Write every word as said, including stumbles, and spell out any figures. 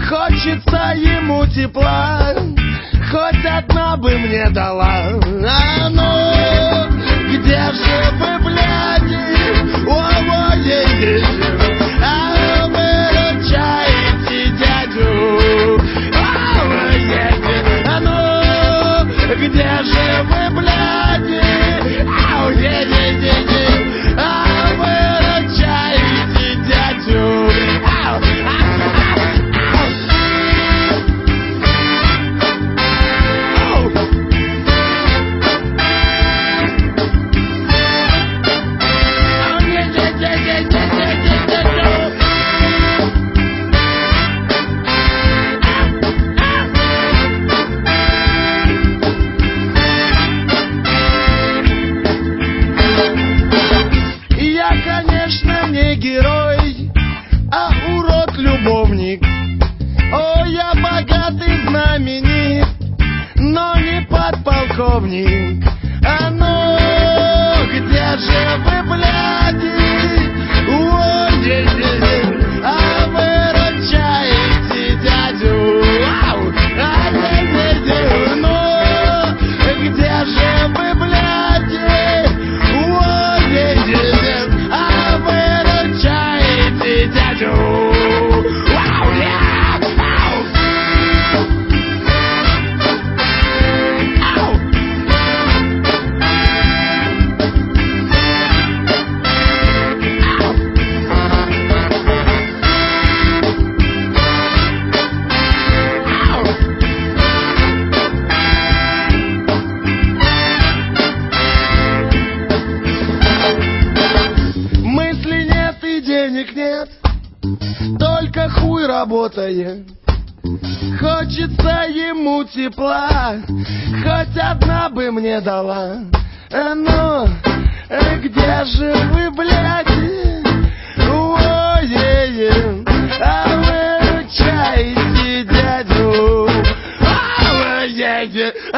Хочется ему тепла, хоть одна бы мне дала. А ну, где же вы, бляди? О, ой, а выручаете дядю. А ну, где же вы, бляди? Ау, е-е-е-е, а выручаете дядю. Ау, герой, а урод-любовник. О, я богатый, знаменит, но не подполковник. А ну, где же вы, бляди? Ой, а выручаете дядю. Ау, а ну, где же вы, бляди? Ой, а выручаете дядю. Вау, я! Ау! Ау! Мысли нет и денег нет, только хуй работает. Хочется ему тепла, хоть одна бы мне дала. А ну, где же вы, бляди? Ой, а выручаете дядю. Ой,